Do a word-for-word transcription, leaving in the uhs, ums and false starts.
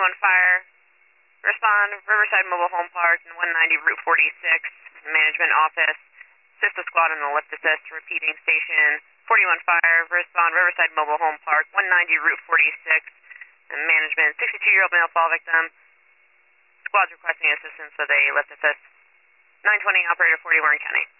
forty-one fire. Respond, Riverside Mobile Home Park and one ninety Route forty-six, Management Office. Assist the squad on the lift assist, repeating station forty-one fire. Respond, Riverside Mobile Home Park, one ninety Route forty-six, and Management. sixty-two-year-old male fall victim. Squad's requesting assistance with a lift assist. nine twenty, Operator forty, Warren County.